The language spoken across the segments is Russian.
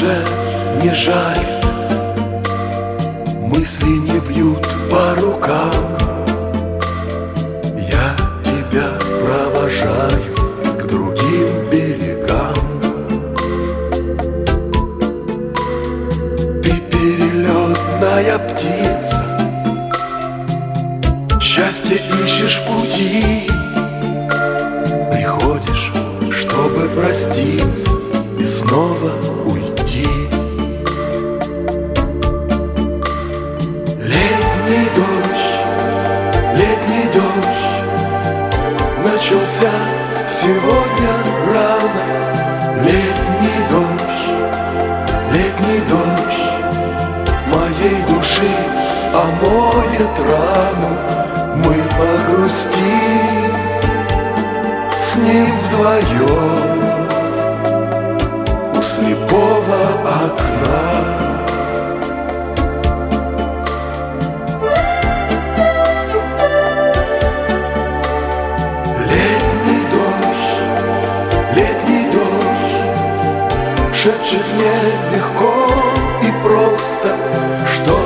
уже не жарит, мысли не бьют по рукам. Я тебя провожаю к другим берегам. Ты перелетная птица, счастье ищешь в пути. Приходишь, чтобы проститься и снова уйти. Летний дождь начался сегодня рано. Летний дождь моей души омоет рану. Мы погрустим с ним вдвоем у слепого окна. Шепчет мне легко и просто, что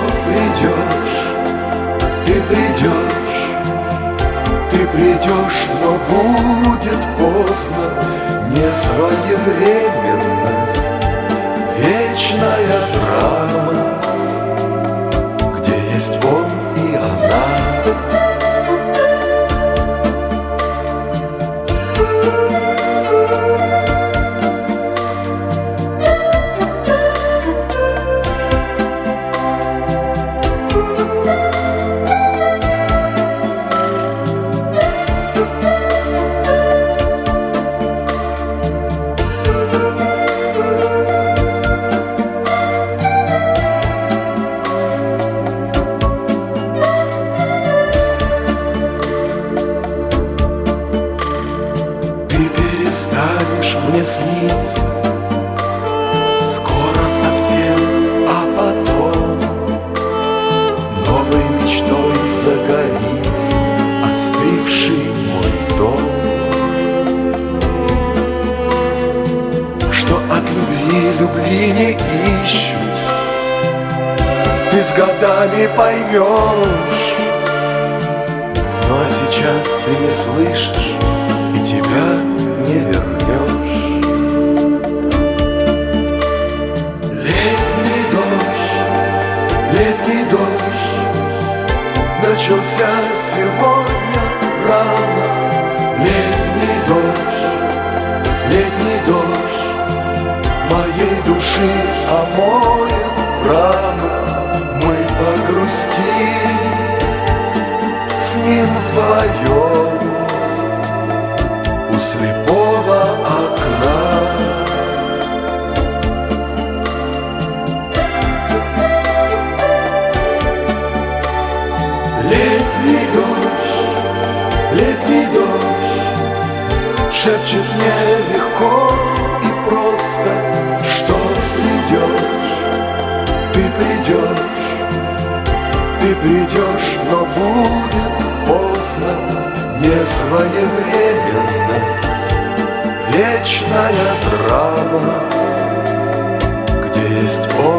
ты придешь, но будет поздно. Не своевременность, вечная драма, где есть он и она. Перестанешь мне сниться скоро совсем, а потом новой мечтой загорится остывший мой дом. Что от любви не ищут, ты с годами поймешь. Ну а сейчас ты не слышишь, и тебя не вернешь. Летний дождь начался сегодня рано. Летний дождь моей души омоет рану. Мы погрустим с ним вдвоем у слепого окна. Летний дождь шепчет мне легко и просто, что ты придешь, но будет поздно. Несвоевременность, вечная драма, где есть он